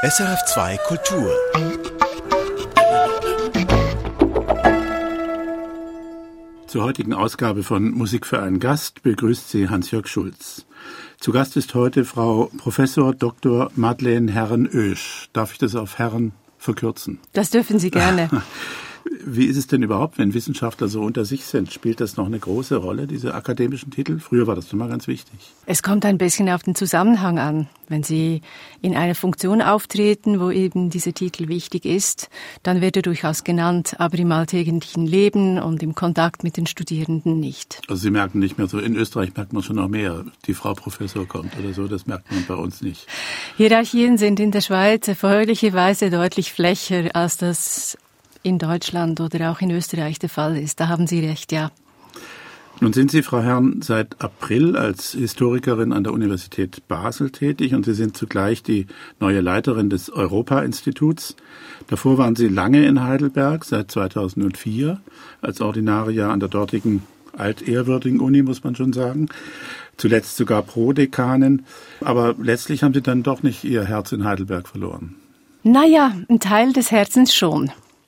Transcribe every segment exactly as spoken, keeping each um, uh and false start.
S R F zwei Kultur. Zur heutigen Ausgabe von Musik für einen Gast begrüßt sie Hans-Jörg Schulz. Zu Gast ist heute Frau Professor Doktor Madeleine Herren-Oesch. Darf ich das auf Herren verkürzen? Das dürfen Sie gerne. Wie ist es denn überhaupt, wenn Wissenschaftler so unter sich sind? Spielt das noch eine große Rolle, diese akademischen Titel? Früher war das immer ganz wichtig. Es kommt ein bisschen auf den Zusammenhang an. Wenn Sie in einer Funktion auftreten, wo eben dieser Titel wichtig ist, dann wird er durchaus genannt, aber im alltäglichen Leben und im Kontakt mit den Studierenden nicht. Also Sie merken nicht mehr so, in Österreich merkt man schon noch mehr, die Frau Professor kommt oder so, das merkt man bei uns nicht. Hierarchien sind in der Schweiz erfreulicherweise deutlich flächer, als das in Deutschland oder auch in Österreich der Fall ist. Da haben Sie recht, ja. Nun sind Sie, Frau Herren, seit April als Historikerin an der Universität Basel tätig und Sie sind zugleich die neue Leiterin des Europa-Instituts. Davor waren Sie lange in Heidelberg, seit zweitausendvier, als Ordinaria an der dortigen altehrwürdigen Uni, muss man schon sagen. Zuletzt sogar Prodekanin. Aber letztlich haben Sie dann doch nicht Ihr Herz in Heidelberg verloren. Naja, ein Teil des Herzens schon.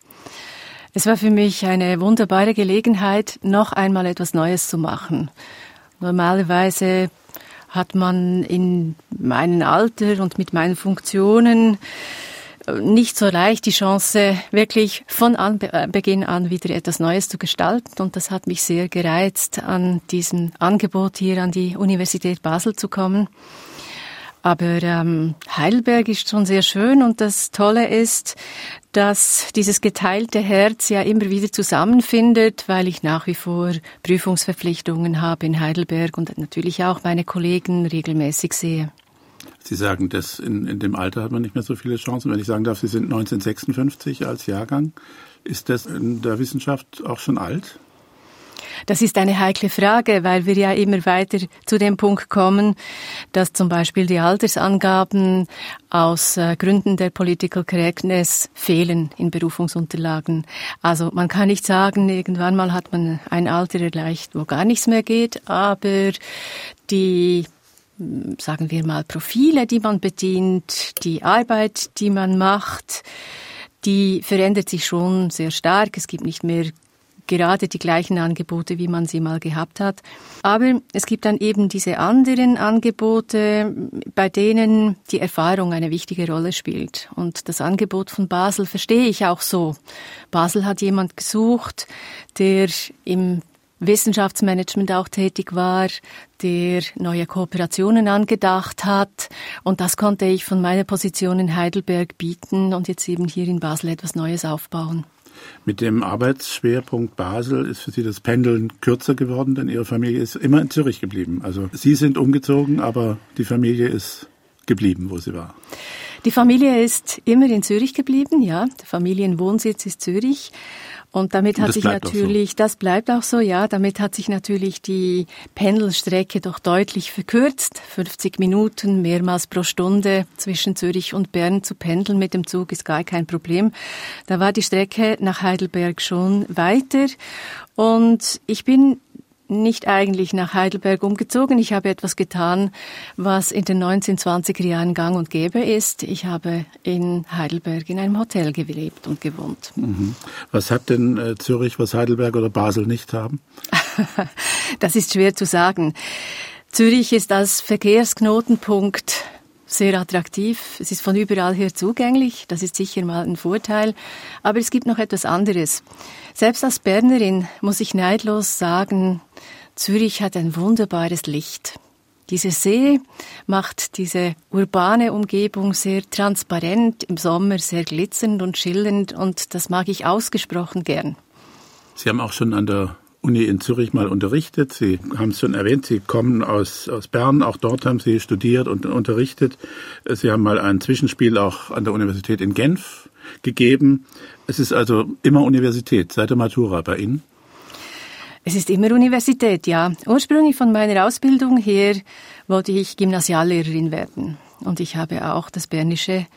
Es war für mich eine wunderbare Gelegenheit, noch einmal etwas Neues zu machen. Normalerweise hat man in meinem Alter und mit meinen Funktionen nicht so leicht die Chance, wirklich von Beginn an wieder etwas Neues zu gestalten. Und das hat mich sehr gereizt, an diesem Angebot hier an die Universität Basel zu kommen. Aber ähm, Heidelberg ist schon sehr schön und das Tolle ist, dass dieses geteilte Herz ja immer wieder zusammenfindet, weil ich nach wie vor Prüfungsverpflichtungen habe in Heidelberg und natürlich auch meine Kollegen regelmäßig sehe. Sie sagen, dass in, in dem Alter hat man nicht mehr so viele Chancen. Wenn ich sagen darf, Sie sind neunzehnhundertsechsundfünfzig als Jahrgang. Ist das in der Wissenschaft auch schon alt? Das ist eine heikle Frage, weil wir ja immer weiter zu dem Punkt kommen, dass zum Beispiel die Altersangaben aus äh, Gründen der Political Correctness fehlen in Berufungsunterlagen. Also man kann nicht sagen, irgendwann mal hat man ein Alter erreicht, wo gar nichts mehr geht, aber die, sagen wir mal, Profile, die man bedient, die Arbeit, die man macht, die verändert sich schon sehr stark. Es gibt nicht mehr gerade die gleichen Angebote, wie man sie mal gehabt hat. Aber es gibt dann eben diese anderen Angebote, bei denen die Erfahrung eine wichtige Rolle spielt. Und das Angebot von Basel verstehe ich auch so. Basel hat jemand gesucht, der im Wissenschaftsmanagement auch tätig war, der neue Kooperationen angedacht hat. Und das konnte ich von meiner Position in Heidelberg bieten und jetzt eben hier in Basel etwas Neues aufbauen. Mit dem Arbeitsschwerpunkt Basel ist für Sie das Pendeln kürzer geworden, denn Ihre Familie ist immer in Zürich geblieben. Also Sie sind umgezogen, aber die Familie ist geblieben, wo sie war. Die Familie ist immer in Zürich geblieben, ja. Der Familienwohnsitz ist Zürich. Und damit hat Und das sich bleibt natürlich, so. das bleibt auch so, ja, damit hat sich natürlich die Pendelstrecke doch deutlich verkürzt. fünfzig Minuten, mehrmals pro Stunde zwischen Zürich und Bern zu pendeln mit dem Zug ist gar kein Problem. Da war die Strecke nach Heidelberg schon weiter. Und ich bin nicht eigentlich nach Heidelberg umgezogen. Ich habe etwas getan, was in den neunzehnhundertzwanziger Jahren gang und gäbe ist. Ich habe in Heidelberg in einem Hotel gelebt und gewohnt. Mhm. Was hat denn äh, Zürich, was Heidelberg oder Basel nicht haben? Das ist schwer zu sagen. Zürich ist als Verkehrsknotenpunkt sehr attraktiv. Es ist von überall her zugänglich. Das ist sicher mal ein Vorteil. Aber es gibt noch etwas anderes. Selbst als Bernerin muss ich neidlos sagen, Zürich hat ein wunderbares Licht. Dieser See macht diese urbane Umgebung sehr transparent, im Sommer sehr glitzernd und schillernd und das mag ich ausgesprochen gern. Sie haben auch schon an der Uni in Zürich mal unterrichtet. Sie haben es schon erwähnt, Sie kommen aus, aus Bern, auch dort haben Sie studiert und unterrichtet. Sie haben mal ein Zwischenspiel auch an der Universität in Genf gegeben. Es ist also immer Universität, seit der Matura bei Ihnen? Es ist immer Universität, ja. Ursprünglich von meiner Ausbildung her wollte ich Gymnasiallehrerin werden. Und ich habe auch das bernische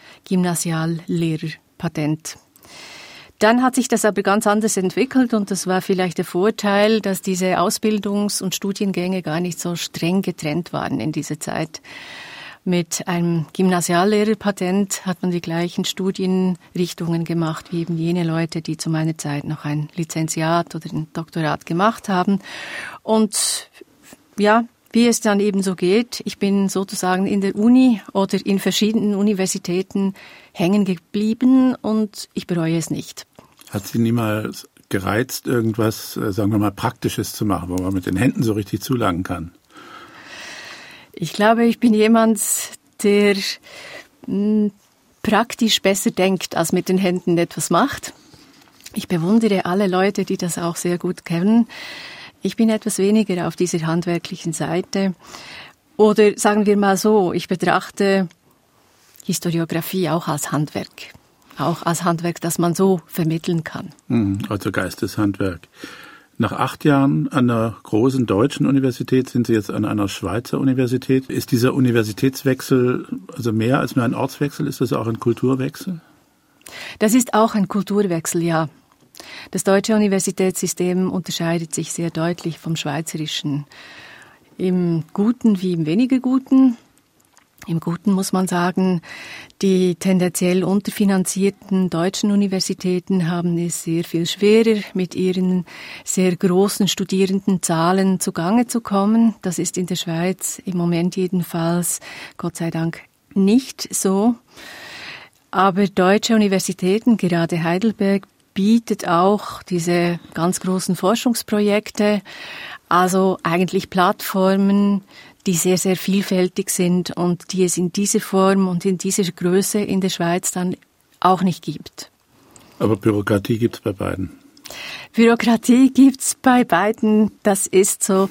Gymnasiallehrerpatent. Dann hat sich das aber ganz anders entwickelt und das war vielleicht der Vorteil, dass diese Ausbildungs- und Studiengänge gar nicht so streng getrennt waren in dieser Zeit. Mit einem Gymnasiallehrerpatent hat man die gleichen Studienrichtungen gemacht wie eben jene Leute, die zu meiner Zeit noch ein Lizenziat oder ein Doktorat gemacht haben. Und ja, wie es dann eben so geht, ich bin sozusagen in der Uni oder in verschiedenen Universitäten hängen geblieben und ich bereue es nicht. Hat Sie niemals gereizt, irgendwas, sagen wir mal, Praktisches zu machen, wo man mit den Händen so richtig zulangen kann? Ich glaube, ich bin jemand, der mh, praktisch besser denkt, als mit den Händen etwas macht. Ich bewundere alle Leute, die das auch sehr gut kennen. Ich bin etwas weniger auf dieser handwerklichen Seite. Oder sagen wir mal so, ich betrachte Historiographie auch als Handwerk. Auch als Handwerk, das man so vermitteln kann. Also Geisteshandwerk. Nach acht Jahren an einer großen deutschen Universität sind Sie jetzt an einer Schweizer Universität. Ist dieser Universitätswechsel also mehr als nur ein Ortswechsel? Ist das auch ein Kulturwechsel? Das ist auch ein Kulturwechsel, ja. Das deutsche Universitätssystem unterscheidet sich sehr deutlich vom schweizerischen. Im Guten wie im weniger Guten. Im Guten muss man sagen, die tendenziell unterfinanzierten deutschen Universitäten haben es sehr viel schwerer, mit ihren sehr großen Studierendenzahlen zugange zu kommen. Das ist in der Schweiz im Moment jedenfalls, Gott sei Dank, nicht so. Aber deutsche Universitäten, gerade Heidelberg, bietet auch diese ganz großen Forschungsprojekte, also eigentlich Plattformen, die sehr, sehr vielfältig sind und die es in dieser Form und in dieser Größe in der Schweiz dann auch nicht gibt. Aber Bürokratie gibt es bei beiden? Bürokratie gibt es bei beiden, das ist so.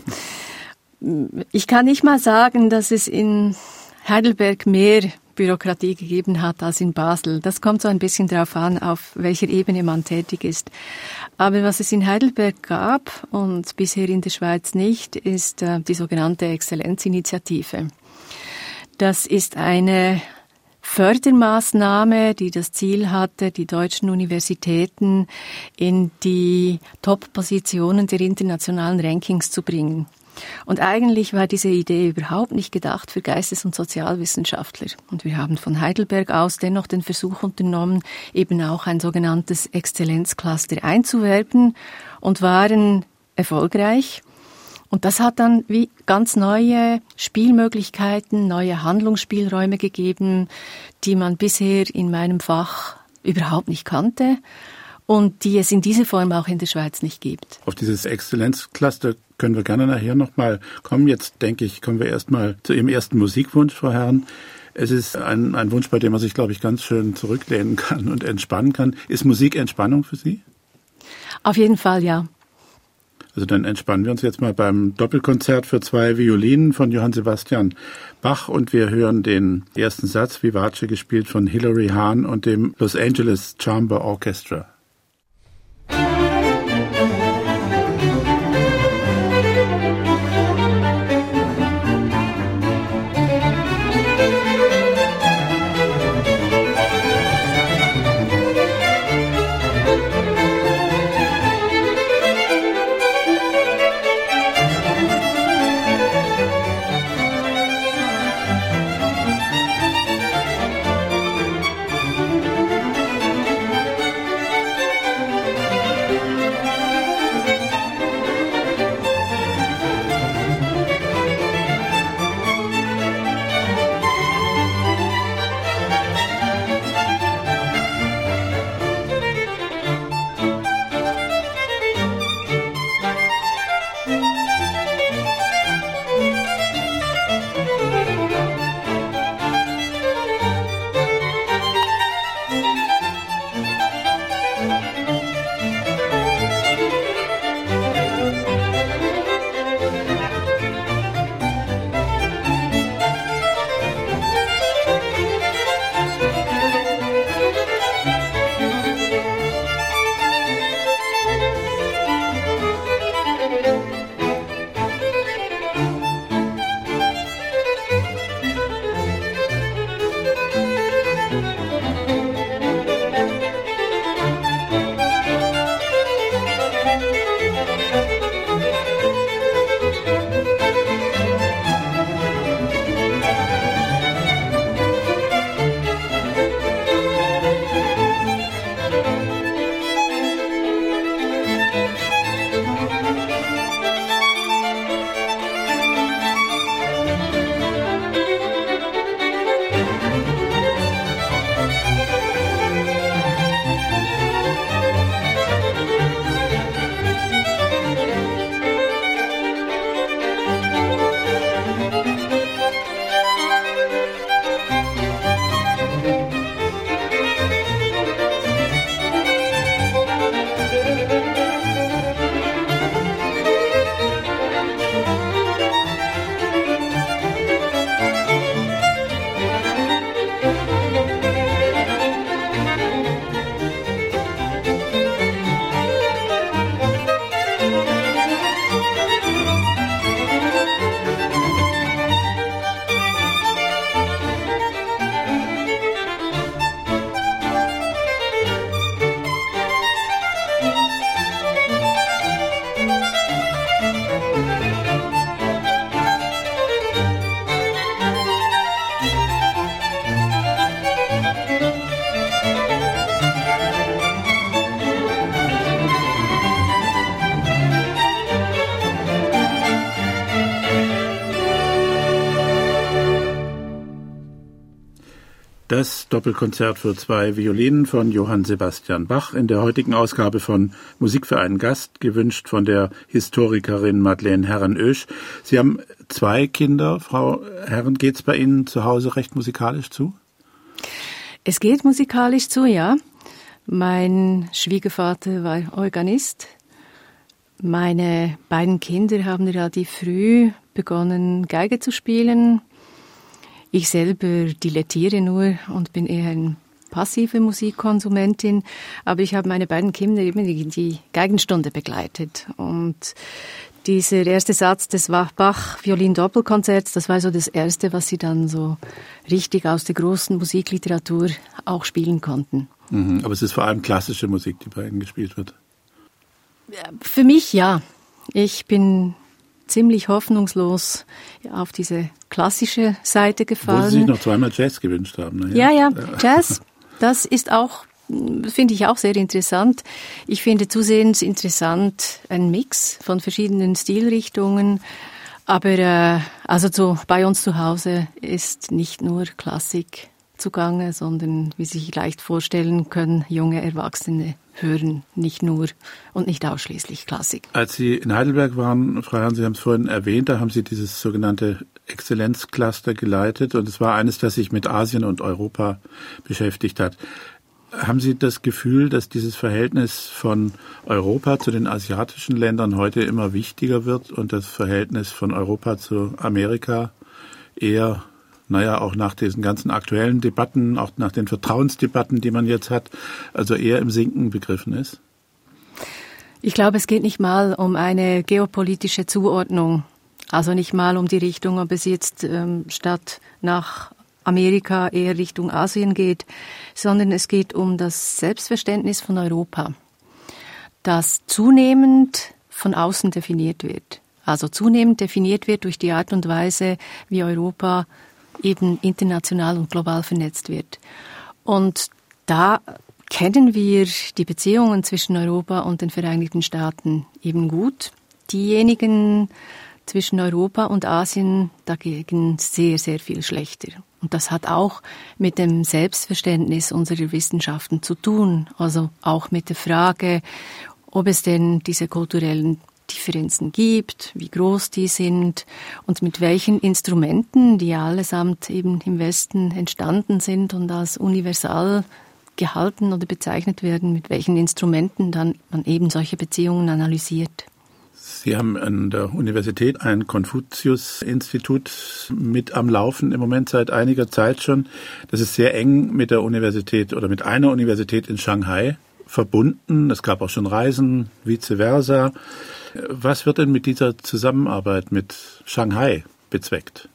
Ich kann nicht mal sagen, dass es in Heidelberg mehr Bürokratie gegeben hat als in Basel. Das kommt so ein bisschen darauf an, auf welcher Ebene man tätig ist. Aber was es in Heidelberg gab und bisher in der Schweiz nicht, ist äh, die sogenannte Exzellenzinitiative. Das ist eine Fördermaßnahme, die das Ziel hatte, die deutschen Universitäten in die Top-Positionen der internationalen Rankings zu bringen. Und eigentlich war diese Idee überhaupt nicht gedacht für Geistes- und Sozialwissenschaftler. Und wir haben von Heidelberg aus dennoch den Versuch unternommen, eben auch ein sogenanntes Exzellenzcluster einzuwerben und waren erfolgreich. Und das hat dann wie ganz neue Spielmöglichkeiten, neue Handlungsspielräume gegeben, die man bisher in meinem Fach überhaupt nicht kannte und die es in dieser Form auch in der Schweiz nicht gibt. Auf dieses Exzellenzcluster können wir gerne nachher nochmal kommen. Jetzt denke ich, kommen wir erstmal zu Ihrem ersten Musikwunsch, Frau Herrn. Es ist ein, ein Wunsch, bei dem man sich, glaube ich, ganz schön zurücklehnen kann und entspannen kann. Ist Musik Entspannung für Sie? Auf jeden Fall, ja. Also dann entspannen wir uns jetzt mal beim Doppelkonzert für zwei Violinen von Johann Sebastian Bach und wir hören den ersten Satz, Vivace, gespielt von Hilary Hahn und dem Los Angeles Chamber Orchestra. das Doppelkonzert für zwei Violinen von Johann Sebastian Bach in der heutigen Ausgabe von Musik für einen Gast, gewünscht von der Historikerin Madeleine Herrenösch. Sie haben zwei Kinder, Frau Herren. Geht's bei Ihnen zu Hause recht musikalisch zu? Es geht musikalisch zu, ja. Mein Schwiegervater war Organist. Meine beiden Kinder haben relativ früh begonnen, Geige zu spielen. Ich selber dilettiere nur und bin eher eine passive Musikkonsumentin, aber ich habe meine beiden Kinder eben in die Geigenstunde begleitet. Und dieser erste Satz des Bach-Violin-Doppelkonzerts, das war so das Erste, was sie dann so richtig aus der großen Musikliteratur auch spielen konnten. Mhm, aber es ist vor allem klassische Musik, die bei Ihnen gespielt wird. Für mich ja. Ich bin ziemlich hoffnungslos auf diese klassische Seite gefallen. Wo Sie sich noch zweimal Jazz gewünscht haben. Ne? Ja, ja, Jazz, das ist auch, finde ich auch sehr interessant. Ich finde zusehends interessant ein Mix von verschiedenen Stilrichtungen. Aber äh, also zu, bei uns zu Hause ist nicht nur Klassik zugange, sondern, wie Sie sich leicht vorstellen können, junge Erwachsene hören nicht nur und nicht ausschließlich Klassik. Als Sie in Heidelberg waren, Frau Herren, Sie haben es vorhin erwähnt, da haben Sie dieses sogenannte Exzellenzcluster geleitet und es war eines, das sich mit Asien und Europa beschäftigt hat. Haben Sie das Gefühl, dass dieses Verhältnis von Europa zu den asiatischen Ländern heute immer wichtiger wird und das Verhältnis von Europa zu Amerika eher, naja, auch nach diesen ganzen aktuellen Debatten, auch nach den Vertrauensdebatten, die man jetzt hat, also eher im Sinken begriffen ist? Ich glaube, es geht nicht mal um eine geopolitische Zuordnung, also nicht mal um die Richtung, ob es jetzt ähm, statt nach Amerika eher Richtung Asien geht, sondern es geht um das Selbstverständnis von Europa, das zunehmend von außen definiert wird. Also zunehmend definiert wird durch die Art und Weise, wie Europa eben international und global vernetzt wird. Und da kennen wir die Beziehungen zwischen Europa und den Vereinigten Staaten eben gut. Diejenigen zwischen Europa und Asien dagegen sehr, sehr viel schlechter. Und das hat auch mit dem Selbstverständnis unserer Wissenschaften zu tun. Also auch mit der Frage, ob es denn diese kulturellen Differenzen gibt, wie groß die sind und mit welchen Instrumenten, die allesamt eben im Westen entstanden sind und als universal gehalten oder bezeichnet werden, mit welchen Instrumenten dann man eben solche Beziehungen analysiert. Sie haben an der Universität ein Konfuzius-Institut mit am Laufen im Moment seit einiger Zeit schon. Das ist sehr eng mit der Universität oder mit einer Universität in Shanghai verbunden. Es gab auch schon Reisen, vice versa. Was wird denn mit dieser Zusammenarbeit mit Shanghai bezweckt?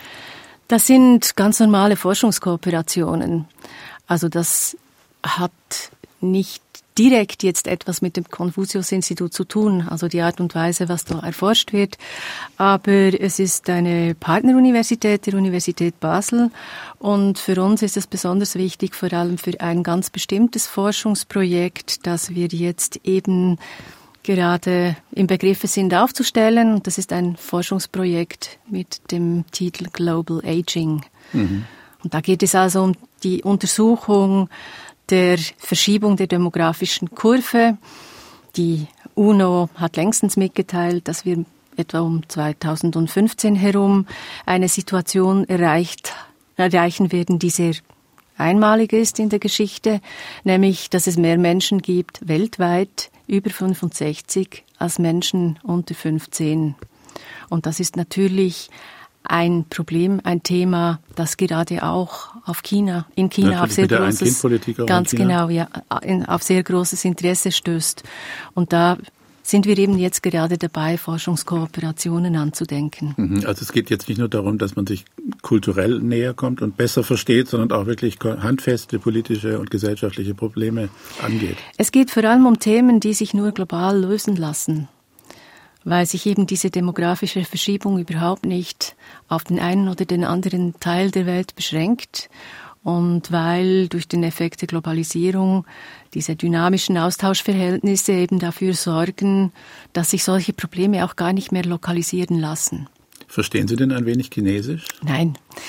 Das sind ganz normale Forschungskooperationen. Also das hat nicht direkt jetzt etwas mit dem Konfuzius-Institut zu tun, also die Art und Weise, was da erforscht wird. Aber es ist eine Partneruniversität der Universität Basel und für uns ist es besonders wichtig, vor allem für ein ganz bestimmtes Forschungsprojekt, das wir jetzt eben gerade im Begriffe sind aufzustellen. Und das ist ein Forschungsprojekt mit dem Titel Global Aging. Mhm. Und da geht es also um die Untersuchung der Verschiebung der demografischen Kurve. Die UNO hat längstens mitgeteilt, dass wir etwa um zweitausendfünfzehn herum eine Situation erreicht, erreichen werden, die sehr einmalig ist in der Geschichte, nämlich, dass es mehr Menschen gibt weltweit über fünfundsechzig als Menschen unter fünfzehn. Und das ist natürlich ein Problem, ein Thema, das gerade auch auf China, in China Natürlich auf sehr großes, ganz China. genau, ja, auf sehr großes Interesse stößt. Und da sind wir eben jetzt gerade dabei, Forschungskooperationen anzudenken. Also es geht jetzt nicht nur darum, dass man sich kulturell näher kommt und besser versteht, sondern auch wirklich handfeste politische und gesellschaftliche Probleme angeht. Es geht vor allem um Themen, die sich nur global lösen lassen, weil sich eben diese demografische Verschiebung überhaupt nicht auf den einen oder den anderen Teil der Welt beschränkt und weil durch den Effekt der Globalisierung diese dynamischen Austauschverhältnisse eben dafür sorgen, dass sich solche Probleme auch gar nicht mehr lokalisieren lassen. Verstehen Sie denn ein wenig Chinesisch? Nein.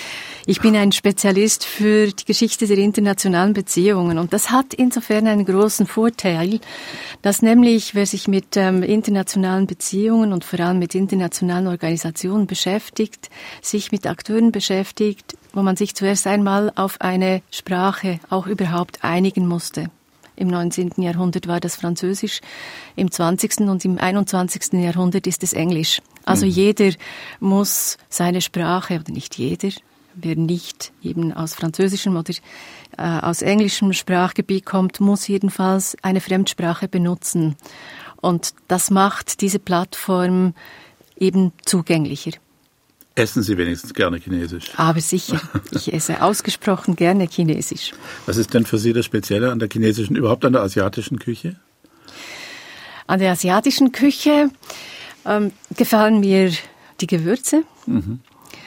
Ich bin ein Spezialist für die Geschichte der internationalen Beziehungen und das hat insofern einen großen Vorteil, dass nämlich, wer sich mit ähm, internationalen Beziehungen und vor allem mit internationalen Organisationen beschäftigt, sich mit Akteuren beschäftigt, wo man sich zuerst einmal auf eine Sprache auch überhaupt einigen musste. Im neunzehnten Jahrhundert war das Französisch, im zwanzigsten und im einundzwanzigsten Jahrhundert ist es Englisch. Also mhm. jeder muss seine Sprache, oder nicht jeder, wer nicht eben aus französischem oder äh, aus englischem Sprachgebiet kommt, muss jedenfalls eine Fremdsprache benutzen. Und das macht diese Plattform eben zugänglicher. Essen Sie wenigstens gerne Chinesisch? Aber sicher. Ich esse ausgesprochen gerne Chinesisch. Was ist denn für Sie das Spezielle an der chinesischen, überhaupt an der asiatischen Küche? An der asiatischen Küche ähm, gefallen mir die Gewürze. Mhm.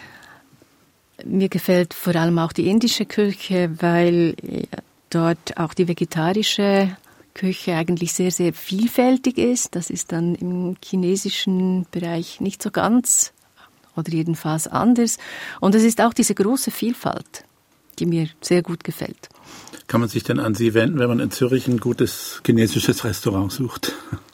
Mir gefällt vor allem auch die indische Küche, weil dort auch die vegetarische Küche eigentlich sehr, sehr vielfältig ist. Das ist dann im chinesischen Bereich nicht so ganz oder jedenfalls anders. Und es ist auch diese große Vielfalt, die mir sehr gut gefällt. Kann man sich denn an Sie wenden, wenn man in Zürich ein gutes chinesisches Restaurant sucht?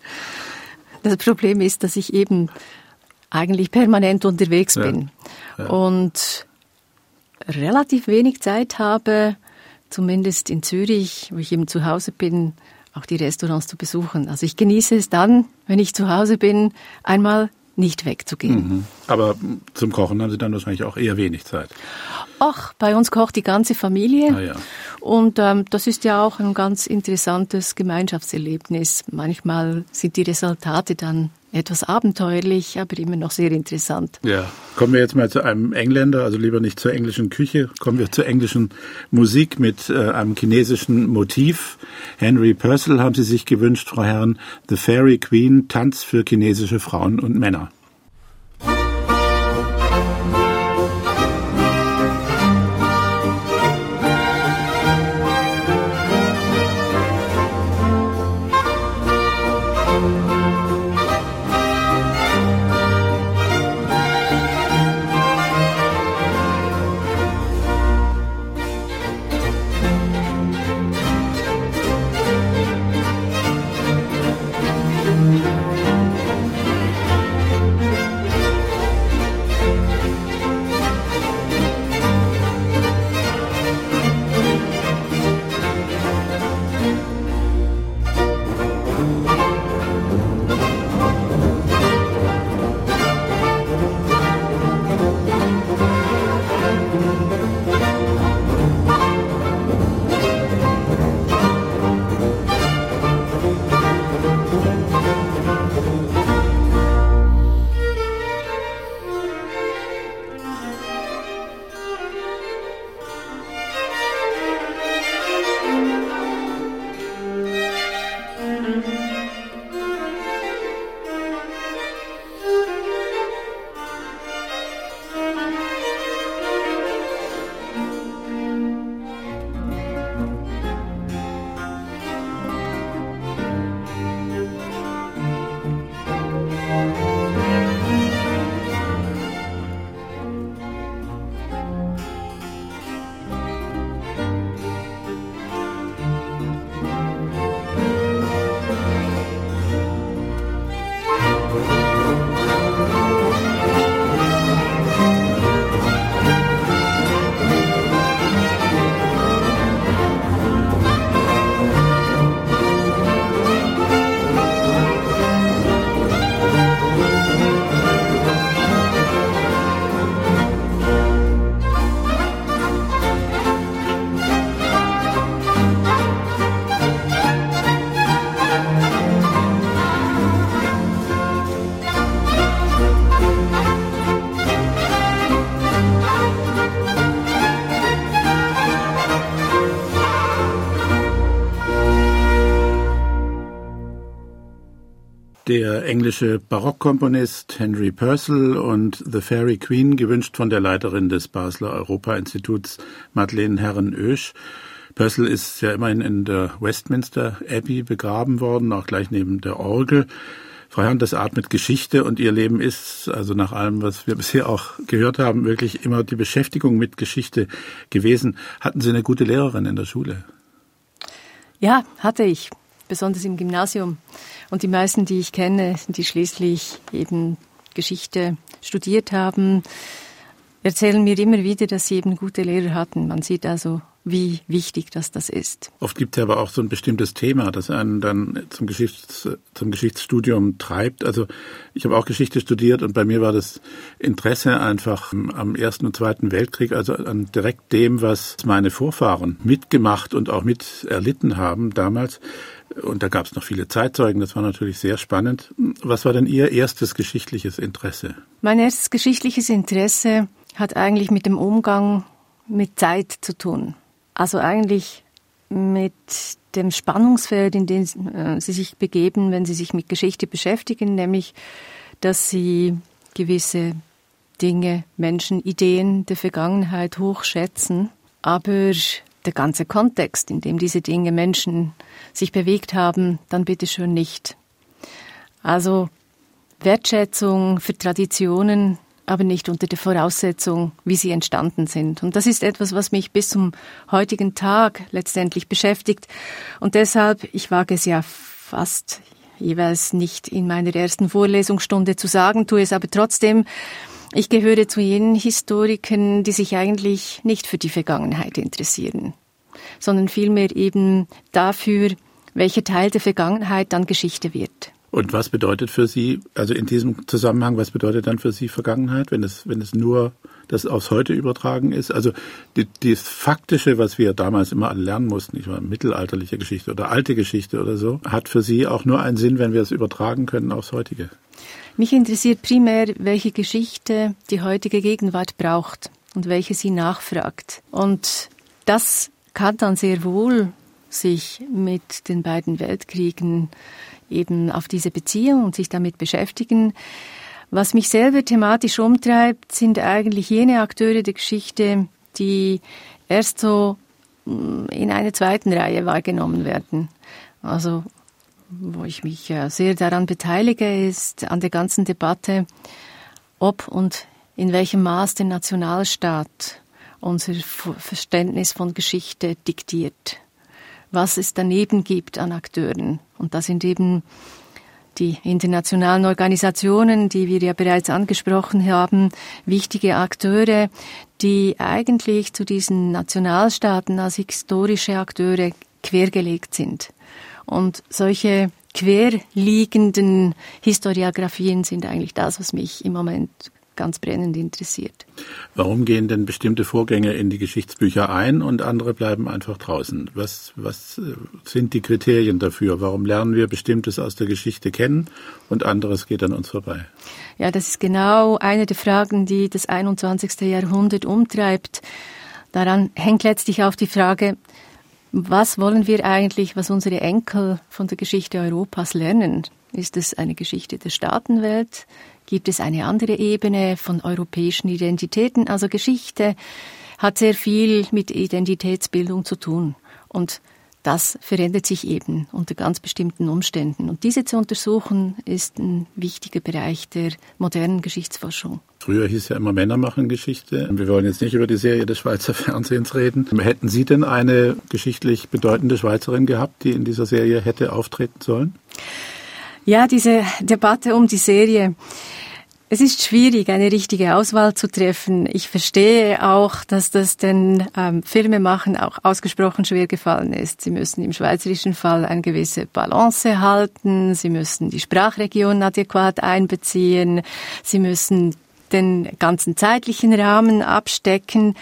Das Problem ist, dass ich eben eigentlich permanent unterwegs bin ja, ja. und relativ wenig Zeit habe, zumindest in Zürich, wo ich eben zu Hause bin, auch die Restaurants zu besuchen. Also ich genieße es dann, wenn ich zu Hause bin, einmal nicht wegzugehen. Mhm. Aber zum Kochen haben Sie dann wahrscheinlich auch eher wenig Zeit. Ach, bei uns kocht die ganze Familie. Ah, ja. Und ähm, das ist ja auch ein ganz interessantes Gemeinschaftserlebnis. Manchmal sind die Resultate dann etwas abenteuerlich, aber immer noch sehr interessant. Ja, kommen wir jetzt mal zu einem Engländer, also lieber nicht zur englischen Küche, kommen wir zur englischen Musik mit äh, einem chinesischen Motiv. Henry Purcell haben Sie sich gewünscht, Frau Herren, The Fairy Queen, Tanz für chinesische Frauen und Männer. Der englische Barockkomponist Henry Purcell und The Fairy Queen, gewünscht von der Leiterin des Basler Europa-Instituts Madeleine Herren-Oesch. Purcell ist ja immerhin in der Westminster Abbey begraben worden, auch gleich neben der Orgel. Frau Herrn, das atmet Geschichte und Ihr Leben ist, also nach allem, was wir bisher auch gehört haben, wirklich immer die Beschäftigung mit Geschichte gewesen. Hatten Sie eine gute Lehrerin in der Schule? Ja, hatte ich, besonders im Gymnasium. Und die meisten, die ich kenne, die schließlich eben Geschichte studiert haben, erzählen mir immer wieder, dass sie eben gute Lehrer hatten. Man sieht also, wie wichtig das, das ist. Oft gibt es ja aber auch so ein bestimmtes Thema, das einen dann zum, Geschichts-, zum Geschichtsstudium treibt. Also ich habe auch Geschichte studiert und bei mir war das Interesse einfach am Ersten und Zweiten Weltkrieg, also an direkt dem, was meine Vorfahren mitgemacht und auch mit erlitten haben damals. Und da gab es noch viele Zeitzeugen, das war natürlich sehr spannend. Was war denn Ihr erstes geschichtliches Interesse? Mein erstes geschichtliches Interesse hat eigentlich mit dem Umgang mit Zeit zu tun. Also eigentlich mit dem Spannungsfeld, in dem äh, Sie sich begeben, wenn Sie sich mit Geschichte beschäftigen, nämlich, dass Sie gewisse Dinge, Menschen, Ideen der Vergangenheit hochschätzen, aber der ganze Kontext, in dem diese Dinge, Menschen sich bewegt haben, dann bitte schön nicht. Also Wertschätzung für Traditionen, aber nicht unter der Voraussetzung, wie sie entstanden sind. Und das ist etwas, was mich bis zum heutigen Tag letztendlich beschäftigt. Und deshalb, ich wage es ja fast jeweils nicht in meiner ersten Vorlesungsstunde zu sagen, tue es aber trotzdem, ich gehöre zu jenen Historikern, die sich eigentlich nicht für die Vergangenheit interessieren, sondern vielmehr eben dafür, welcher Teil der Vergangenheit dann Geschichte wird. Und was bedeutet für Sie, also in diesem Zusammenhang, was bedeutet dann für Sie Vergangenheit, wenn es, wenn es nur das aufs Heute übertragen ist? Also die, das Faktische, was wir damals immer alle lernen mussten, ich meine, mittelalterliche Geschichte oder alte Geschichte oder so, hat für Sie auch nur einen Sinn, wenn wir es übertragen können aufs Heutige? Mich interessiert primär, welche Geschichte die heutige Gegenwart braucht und welche sie nachfragt. Und das kann dann sehr wohl sich mit den beiden Weltkriegen eben auf diese beziehen und sich damit beschäftigen. Was mich selber thematisch umtreibt, sind eigentlich jene Akteure der Geschichte, die erst so in einer zweiten Reihe wahrgenommen werden. Also wo ich mich sehr daran beteilige, ist an der ganzen Debatte, ob und in welchem Maß der Nationalstaat unser Verständnis von Geschichte diktiert. Was es daneben gibt an Akteuren. Und das sind eben die internationalen Organisationen, die wir ja bereits angesprochen haben, wichtige Akteure, die eigentlich zu diesen Nationalstaaten als historische Akteure quergelegt sind. Und solche querliegenden Historiografien sind eigentlich das, was mich im Moment ganz brennend interessiert. Warum gehen denn bestimmte Vorgänge in die Geschichtsbücher ein und andere bleiben einfach draußen? Was, was sind die Kriterien dafür? Warum lernen wir Bestimmtes aus der Geschichte kennen und anderes geht an uns vorbei? Ja, das ist genau eine der Fragen, die das einundzwanzigste Jahrhundert umtreibt. Daran hängt letztlich auch die Frage, was wollen wir eigentlich, was unsere Enkel von der Geschichte Europas lernen? Ist es eine Geschichte der Staatenwelt? Gibt es eine andere Ebene von europäischen Identitäten? Also Geschichte hat sehr viel mit Identitätsbildung zu tun. Und das verändert sich eben unter ganz bestimmten Umständen. Und diese zu untersuchen, ist ein wichtiger Bereich der modernen Geschichtsforschung. Früher hieß ja immer, Männer machen Geschichte. Wir wollen jetzt nicht über die Serie des Schweizer Fernsehens reden. Hätten Sie denn eine geschichtlich bedeutende Schweizerin gehabt, die in dieser Serie hätte auftreten sollen? Ja, diese Debatte um die Serie. Es ist schwierig, eine richtige Auswahl zu treffen. Ich verstehe auch, dass das den ähm, Filmemachern auch ausgesprochen schwer gefallen ist. Sie müssen im schweizerischen Fall eine gewisse Balance halten. Sie müssen die Sprachregion adäquat einbeziehen. Sie müssen den ganzen zeitlichen Rahmen abstecken.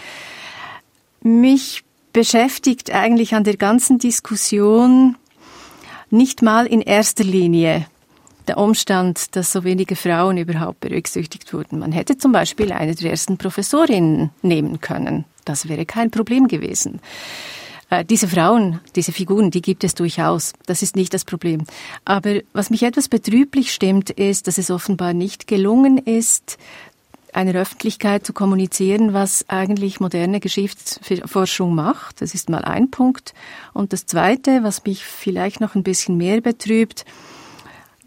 Mich beschäftigt eigentlich an der ganzen Diskussion nicht mal in erster Linie der Umstand, dass so wenige Frauen überhaupt berücksichtigt wurden. Man hätte zum Beispiel eine der ersten Professorinnen nehmen können. Das wäre kein Problem gewesen. Äh, diese Frauen, diese Figuren, die gibt es durchaus. Das ist nicht das Problem. Aber was mich etwas betrüblich stimmt, ist, dass es offenbar nicht gelungen ist, einer Öffentlichkeit zu kommunizieren, was eigentlich moderne Geschichtsforschung macht. Das ist mal ein Punkt. Und das Zweite, was mich vielleicht noch ein bisschen mehr betrübt,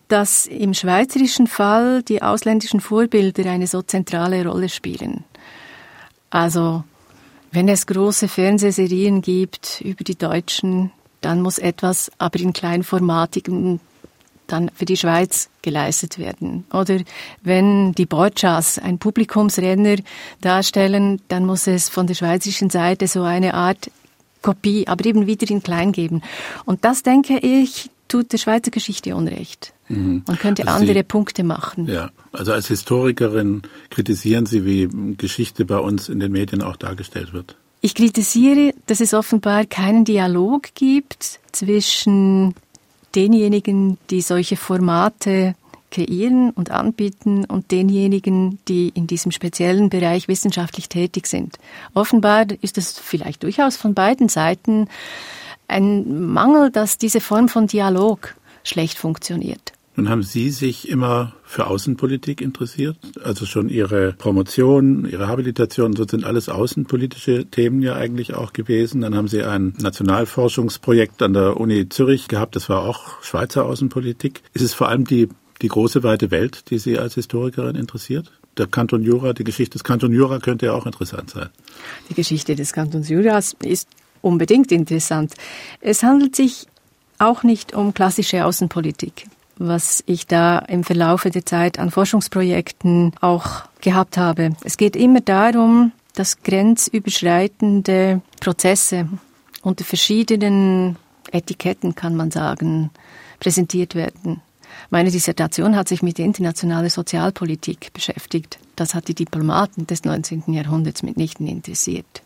dass im schweizerischen Fall die ausländischen Vorbilder eine so zentrale Rolle spielen. Also, wenn es große Fernsehserien gibt über die Deutschen, dann muss etwas aber in kleinformatigen dann für die Schweiz geleistet werden. Oder wenn die Borgias ein Publikumsrenner darstellen, dann muss es von der schweizerischen Seite so eine Art Kopie, aber eben wieder in klein geben. Und das, denke ich, tut der Schweizer Geschichte Unrecht. Mhm. Man könnte also andere Sie, Punkte machen. Ja, also als Historikerin kritisieren Sie, wie Geschichte bei uns in den Medien auch dargestellt wird. Ich kritisiere, dass es offenbar keinen Dialog gibt zwischen denjenigen, die solche Formate kreieren und anbieten und denjenigen, die in diesem speziellen Bereich wissenschaftlich tätig sind. Offenbar ist es vielleicht durchaus von beiden Seiten ein Mangel, dass diese Form von Dialog schlecht funktioniert. Nun haben Sie sich immer für Außenpolitik interessiert, also schon Ihre Promotion, Ihre Habilitation, so sind alles außenpolitische Themen ja eigentlich auch gewesen. Dann haben Sie ein Nationalforschungsprojekt an der Uni Zürich gehabt, das war auch Schweizer Außenpolitik. Ist es vor allem die, die große weite Welt, die Sie als Historikerin interessiert? Der Kanton Jura, die Geschichte des Kanton Jura könnte ja auch interessant sein. Die Geschichte des Kantons Juras ist unbedingt interessant. Es handelt sich auch nicht um klassische Außenpolitik, was ich da im Verlaufe der Zeit an Forschungsprojekten auch gehabt habe. Es geht immer darum, dass grenzüberschreitende Prozesse unter verschiedenen Etiketten, kann man sagen, präsentiert werden. Meine Dissertation hat sich mit internationaler Sozialpolitik beschäftigt. Das hat die Diplomaten des neunzehnten Jahrhunderts mitnichten interessiert.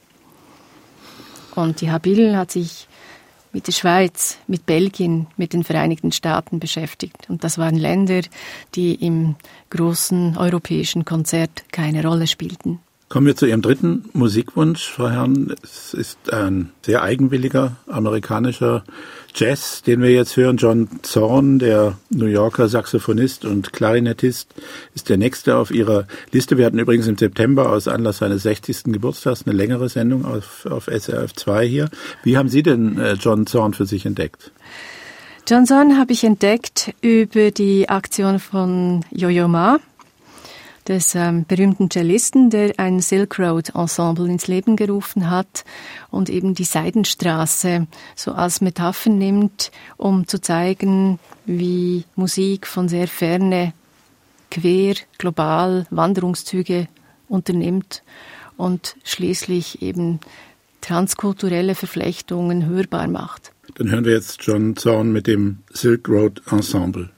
Und die Habil hat sich mit der Schweiz, mit Belgien, mit den Vereinigten Staaten beschäftigt. Und das waren Länder, die im großen europäischen Konzert keine Rolle spielten. Kommen wir zu Ihrem dritten Musikwunsch, Frau Herrn. Es ist ein sehr eigenwilliger amerikanischer Jazz, den wir jetzt hören. John Zorn, der New Yorker Saxophonist und Klarinettist, ist der nächste auf Ihrer Liste. Wir hatten übrigens im September aus Anlass seines sechzigsten Geburtstags eine längere Sendung auf, auf S R F zwei hier. Wie haben Sie denn äh, John Zorn für sich entdeckt? John Zorn habe ich entdeckt über die Aktion von Yo-Yo Ma, des ähm, berühmten Cellisten, der ein Silk Road Ensemble ins Leben gerufen hat und eben die Seidenstraße so als Metapher nimmt, um zu zeigen, wie Musik von sehr ferne, quer, global Wanderungszüge unternimmt und schließlich eben transkulturelle Verflechtungen hörbar macht. Dann hören wir jetzt John Zorn mit dem Silk Road Ensemble.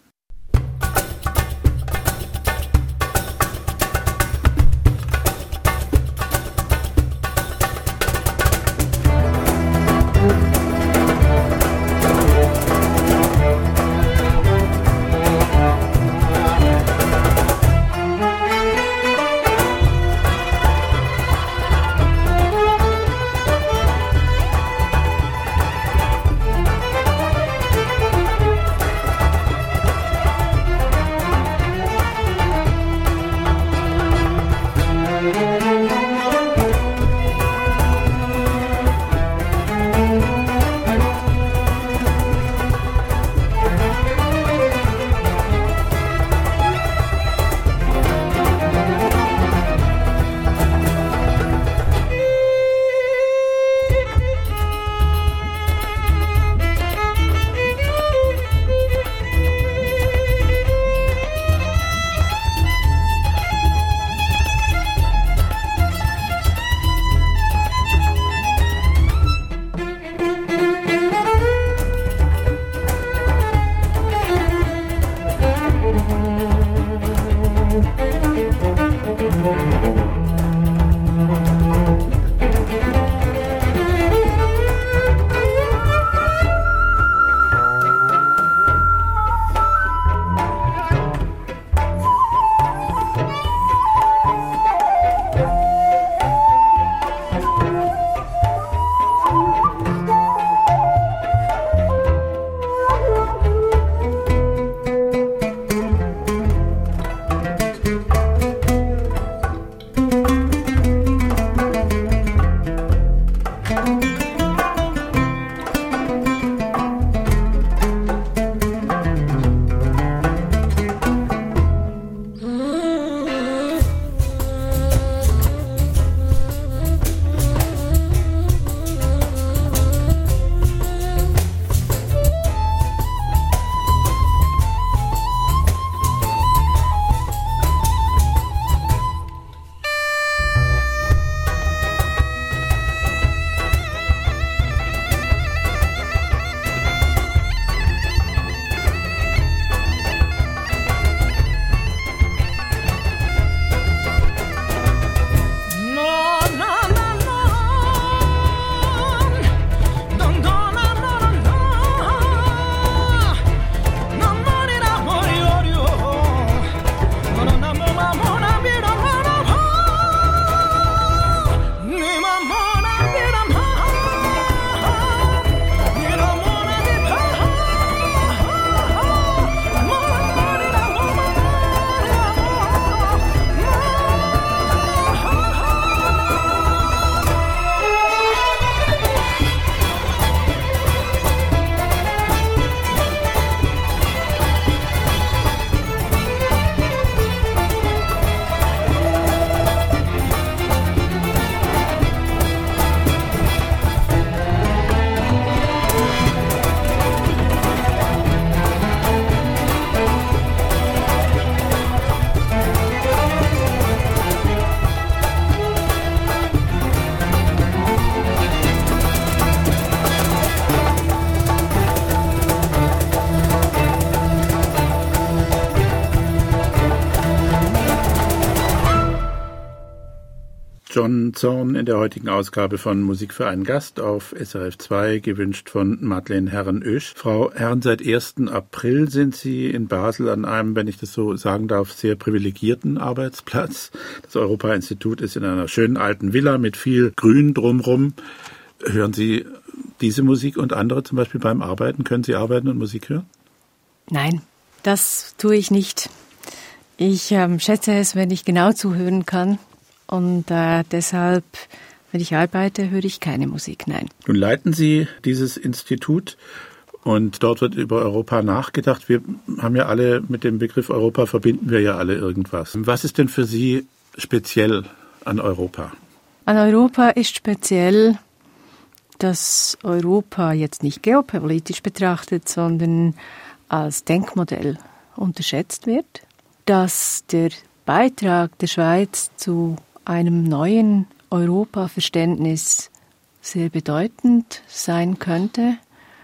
John Zorn in der heutigen Ausgabe von Musik für einen Gast auf S R F zwei, gewünscht von Madeleine Herren-Oesch. Frau Herren, seit ersten April sind Sie in Basel an einem, wenn ich das so sagen darf, sehr privilegierten Arbeitsplatz. Das Europa-Institut ist in einer schönen alten Villa mit viel Grün drumherum. Hören Sie diese Musik und andere zum Beispiel beim Arbeiten? Können Sie arbeiten und Musik hören? Nein, das tue ich nicht. Ich ähm, schätze es, wenn ich genau zuhören kann. Und äh, deshalb, wenn ich arbeite, höre ich keine Musik, nein. Nun leiten Sie dieses Institut und dort wird über Europa nachgedacht. Wir haben ja alle, mit dem Begriff Europa verbinden wir ja alle irgendwas. Was ist denn für Sie speziell an Europa? An Europa ist speziell, dass Europa jetzt nicht geopolitisch betrachtet, sondern als Denkmodell unterschätzt wird, dass der Beitrag der Schweiz zu einem neuen Europa-Verständnis sehr bedeutend sein könnte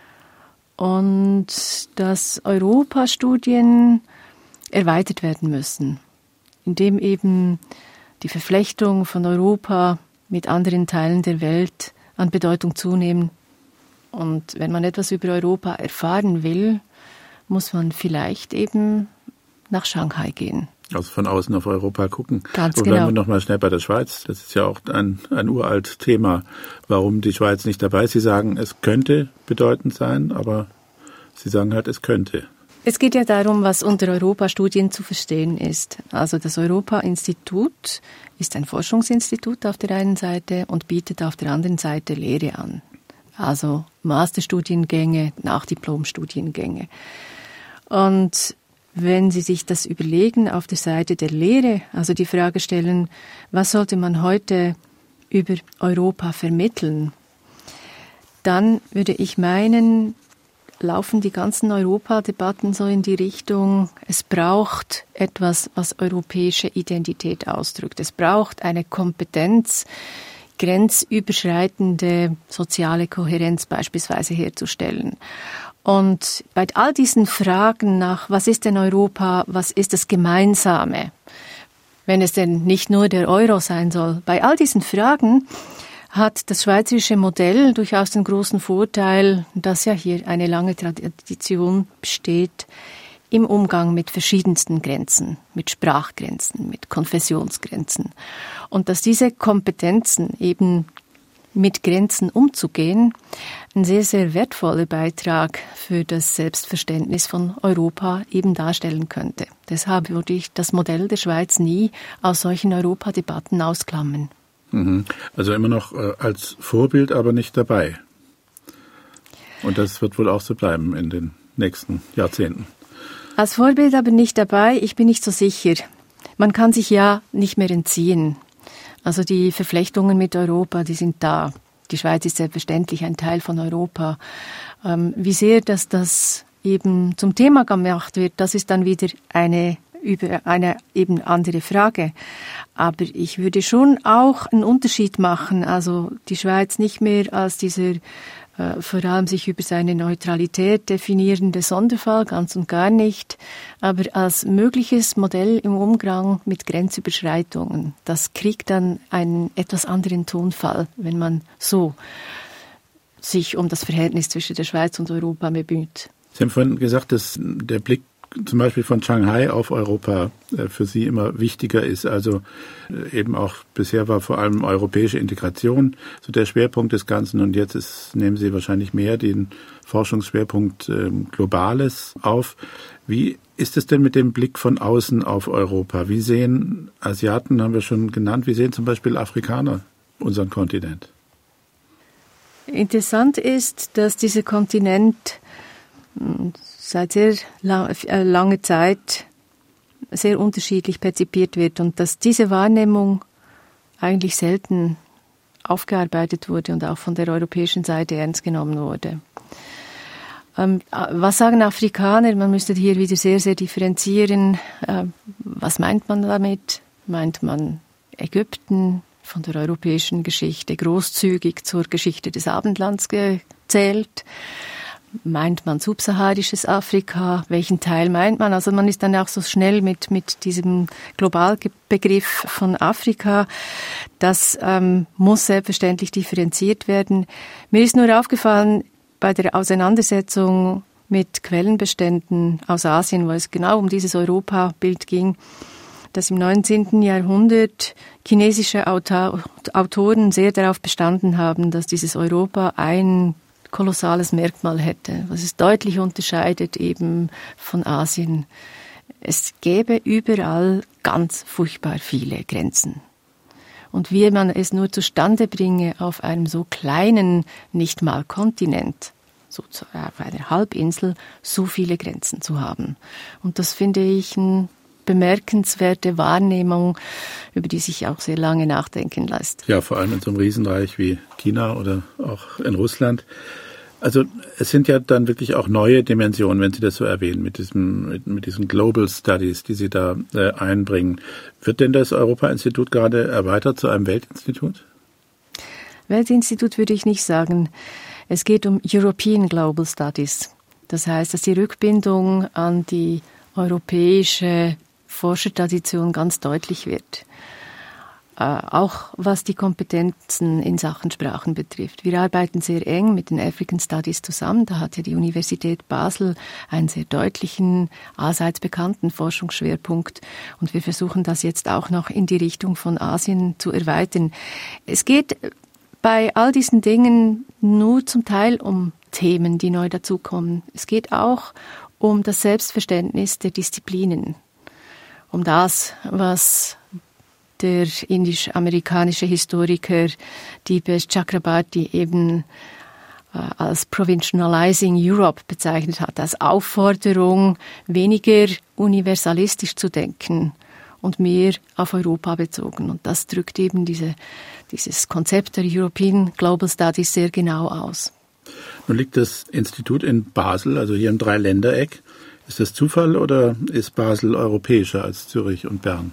und dass Europastudien erweitert werden müssen, indem eben die Verflechtung von Europa mit anderen Teilen der Welt an Bedeutung zunehmen. Und wenn man etwas über Europa erfahren will, muss man vielleicht eben nach Shanghai gehen. Also von außen auf Europa gucken. Ganz Und genau. bleiben wir noch mal schnell bei der Schweiz. Das ist ja auch ein, ein uralt Thema. Warum die Schweiz nicht dabei ist? Sie sagen, es könnte bedeutend sein, aber Sie sagen halt, es könnte. Es geht ja darum, was unter Europastudien zu verstehen ist. Also das Europa-Institut ist ein Forschungsinstitut auf der einen Seite und bietet auf der anderen Seite Lehre an. Also Masterstudiengänge, Nachdiplomstudiengänge. Und wenn Sie sich das überlegen, auf der Seite der Lehre, also die Frage stellen, was sollte man heute über Europa vermitteln, dann würde ich meinen, laufen die ganzen Europadebatten so in die Richtung, es braucht etwas, was europäische Identität ausdrückt. Es braucht eine Kompetenz, grenzüberschreitende soziale Kohärenz beispielsweise herzustellen. Und bei all diesen Fragen nach, was ist denn Europa, was ist das Gemeinsame, wenn es denn nicht nur der Euro sein soll, bei all diesen Fragen hat das schweizerische Modell durchaus den großen Vorteil, dass ja hier eine lange Tradition besteht im Umgang mit verschiedensten Grenzen, mit Sprachgrenzen, mit Konfessionsgrenzen. Und dass diese Kompetenzen eben mit Grenzen umzugehen, ein sehr, sehr wertvoller Beitrag für das Selbstverständnis von Europa eben darstellen könnte. Deshalb würde ich das Modell der Schweiz nie aus solchen Europadebatten ausklammern. Also immer noch als Vorbild, aber nicht dabei. Und das wird wohl auch so bleiben in den nächsten Jahrzehnten. Als Vorbild aber nicht dabei, ich bin nicht so sicher. Man kann sich ja nicht mehr entziehen. Also die Verflechtungen mit Europa, die sind da. Die Schweiz ist selbstverständlich ein Teil von Europa. Ähm, wie sehr, dass das eben zum Thema gemacht wird, das ist dann wieder eine, über eine eben andere Frage. Aber ich würde schon auch einen Unterschied machen. Also die Schweiz nicht mehr als dieser äh, vor allem sich über seine Neutralität definierende Sonderfall, ganz und gar nicht, aber als mögliches Modell im Umgang mit Grenzüberschreitungen. Das kriegt dann einen etwas anderen Tonfall, wenn man so sich um das Verhältnis zwischen der Schweiz und Europa bemüht. Sie haben vorhin gesagt, dass der Blick zum Beispiel von Shanghai auf Europa für Sie immer wichtiger ist. Also eben auch bisher war vor allem europäische Integration so der Schwerpunkt des Ganzen und jetzt ist, nehmen Sie wahrscheinlich mehr den Forschungsschwerpunkt äh, Globales auf. Wie ist es denn mit dem Blick von außen auf Europa? Wie sehen Asiaten, haben wir schon genannt, wie sehen zum Beispiel Afrikaner unseren Kontinent? Interessant ist, dass dieser Kontinent seit sehr lang, äh, langer Zeit sehr unterschiedlich perzipiert wird und dass diese Wahrnehmung eigentlich selten aufgearbeitet wurde und auch von der europäischen Seite ernst genommen wurde. Ähm, was sagen Afrikaner? Man müsste hier wieder sehr, sehr differenzieren. Äh, was meint man damit? Meint man Ägypten von der europäischen Geschichte großzügig zur Geschichte des Abendlands gezählt? meint man subsaharisches Afrika? Welchen Teil meint man? Also man ist dann auch so schnell mit, mit diesem Globalbegriff von Afrika. Das ähm, muss selbstverständlich differenziert werden. Mir ist nur aufgefallen, bei der Auseinandersetzung mit Quellenbeständen aus Asien, wo es genau um dieses Europabild ging, dass im neunzehnten Jahrhundert chinesische Autor, Autoren sehr darauf bestanden haben, dass dieses Europa ein kolossales Merkmal hätte, was es deutlich unterscheidet eben von Asien. Es gäbe überall ganz furchtbar viele Grenzen. Und wie man es nur zustande bringe, auf einem so kleinen, nicht mal Kontinent, so auf einer Halbinsel, so viele Grenzen zu haben. Und das finde ich eine bemerkenswerte Wahrnehmung, über die sich auch sehr lange nachdenken lässt. Ja, vor allem in so einem Riesenreich wie China oder auch in Russland. Also es sind ja dann wirklich auch neue Dimensionen, wenn Sie das so erwähnen, mit diesem mit, mit diesen Global Studies, die Sie da äh, einbringen. Wird denn das Europa-Institut gerade erweitert zu einem Weltinstitut? Weltinstitut würde ich nicht sagen. Es geht um European Global Studies. Das heißt, dass die Rückbindung an die europäische Forschertradition ganz deutlich wird. Auch was die Kompetenzen in Sachen Sprachen betrifft. Wir arbeiten sehr eng mit den African Studies zusammen. Da hat ja die Universität Basel einen sehr deutlichen, allseits bekannten Forschungsschwerpunkt. Und wir versuchen das jetzt auch noch in die Richtung von Asien zu erweitern. Es geht bei all diesen Dingen nur zum Teil um Themen, die neu dazukommen. Es geht auch um das Selbstverständnis der Disziplinen. Um das, was der indisch-amerikanische Historiker Dipesh Chakrabarty eben äh, als Provincializing Europe bezeichnet hat, als Aufforderung, weniger universalistisch zu denken und mehr auf Europa bezogen. Und das drückt eben diese, dieses Konzept der European Global Studies sehr genau aus. Nun liegt das Institut in Basel, also hier im Dreiländereck. Ist das Zufall oder ist Basel europäischer als Zürich und Bern?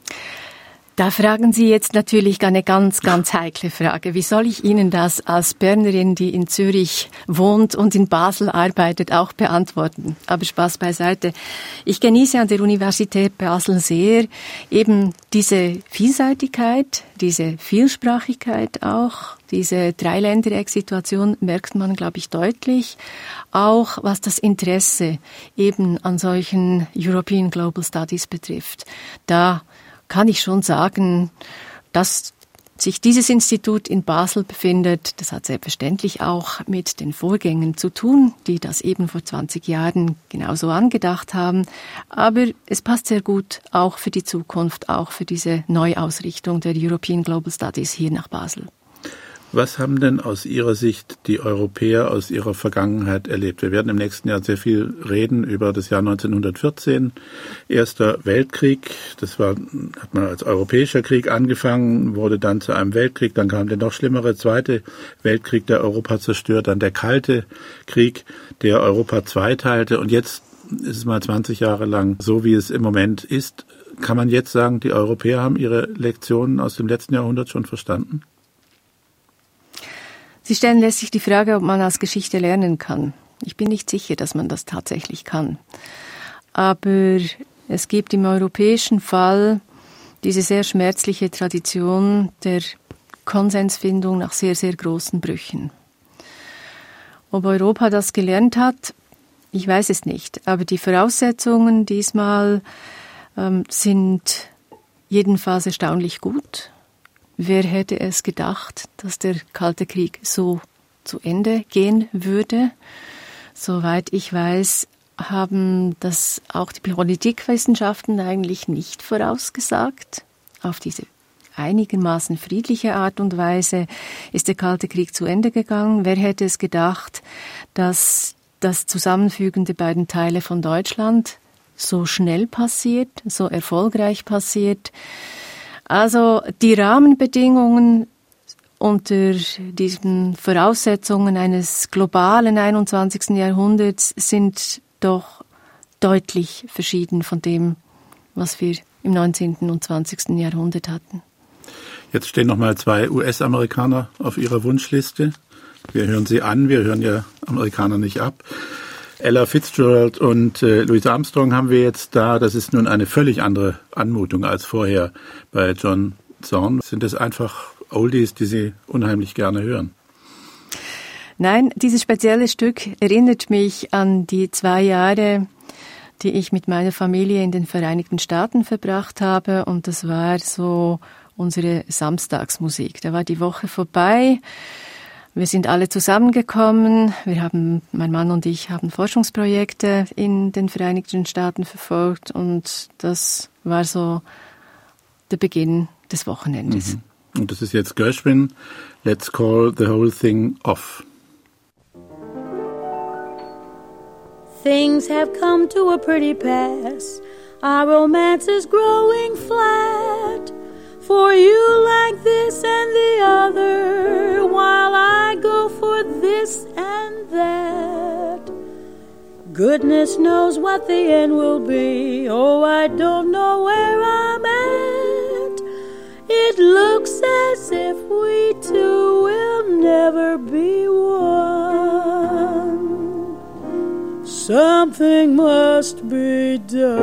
Da fragen Sie jetzt natürlich eine ganz, ganz heikle Frage. Wie soll ich Ihnen das als Bernerin, die in Zürich wohnt und in Basel arbeitet, auch beantworten? Aber Spaß beiseite. Ich genieße an der Universität Basel sehr eben diese Vielseitigkeit, diese Vielsprachigkeit auch. Diese Dreiländereck-Situation merkt man, glaube ich, deutlich. Auch was das Interesse eben an solchen European Global Studies betrifft. Da kann ich schon sagen, dass sich dieses Institut in Basel befindet. Das hat selbstverständlich auch mit den Vorgängen zu tun, die das eben vor zwanzig Jahren genauso angedacht haben. Aber es passt sehr gut auch für die Zukunft, auch für diese Neuausrichtung der European Global Studies hier nach Basel. Was haben denn aus Ihrer Sicht die Europäer aus ihrer Vergangenheit erlebt? Wir werden im nächsten Jahr sehr viel reden über das Jahr neunzehnhundertvierzehn, Erster Weltkrieg. Das war, hat man als Europäischer Krieg angefangen, wurde dann zu einem Weltkrieg. Dann kam der noch schlimmere Zweite Weltkrieg, der Europa zerstört. Dann der Kalte Krieg, der Europa zweiteilte. Und jetzt ist es mal zwanzig Jahre lang so, wie es im Moment ist. Kann man jetzt sagen, die Europäer haben ihre Lektionen aus dem letzten Jahrhundert schon verstanden? Sie stellen letztlich die Frage, ob man aus Geschichte lernen kann. Ich bin nicht sicher, dass man das tatsächlich kann. Aber es gibt im europäischen Fall diese sehr schmerzliche Tradition der Konsensfindung nach sehr, sehr großen Brüchen. Ob Europa das gelernt hat, ich weiß es nicht. Aber die Voraussetzungen diesmal ähm, sind jedenfalls erstaunlich gut. Wer hätte es gedacht, dass der Kalte Krieg so zu Ende gehen würde? Soweit ich weiß, haben das auch die Politikwissenschaften eigentlich nicht vorausgesagt. Auf diese einigermaßen friedliche Art und Weise ist der Kalte Krieg zu Ende gegangen. Wer hätte es gedacht, dass das Zusammenfügen der beiden Teile von Deutschland so schnell passiert, so erfolgreich passiert? Also die Rahmenbedingungen unter diesen Voraussetzungen eines globalen einundzwanzigsten Jahrhunderts sind doch deutlich verschieden von dem, was wir im neunzehnten und zwanzigsten Jahrhundert hatten. Jetzt stehen noch mal zwei U S-Amerikaner auf Ihrer Wunschliste. Wir hören sie an, wir hören ja Amerikaner nicht ab. Ella Fitzgerald und äh, Louis Armstrong haben wir jetzt da. Das ist nun eine völlig andere Anmutung als vorher bei John Zorn. Sind es einfach Oldies, die Sie unheimlich gerne hören? Nein, dieses spezielle Stück erinnert mich an die zwei Jahre, die ich mit meiner Familie in den Vereinigten Staaten verbracht habe. Und das war so unsere Samstagsmusik. Da war die Woche vorbei. Wir sind alle zusammengekommen. Wir haben, mein Mann und ich haben Forschungsprojekte in den Vereinigten Staaten verfolgt. Und das war so der Beginn des Wochenendes. Mhm. Und das ist jetzt Gershwin. Let's call the whole thing off. Things have come to a pretty pass. Our romance is growing flat. For you like this and the other, while I go for this and that. Goodness knows what the end will be. Oh, I don't know where I'm at. It looks as if we two will never be one. Something must be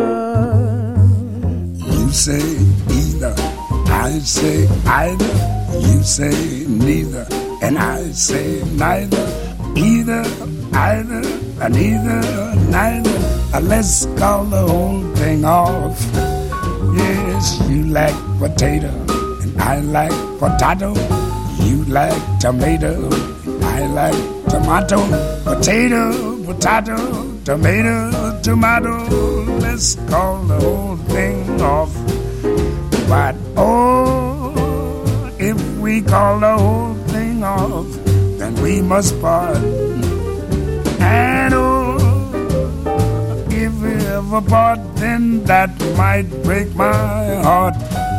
done. You say either, I say either. You say neither, and I say neither. Either, either, and either, neither. Uh, let's call the whole thing off. Yes, you like potato, and I like potato. You like tomato, and I like tomato. Potato, potato, tomato, tomato. Let's call the whole thing off. But oh, if we call the whole thing off, then we must part. And oh, if we ever part, then that might break my heart.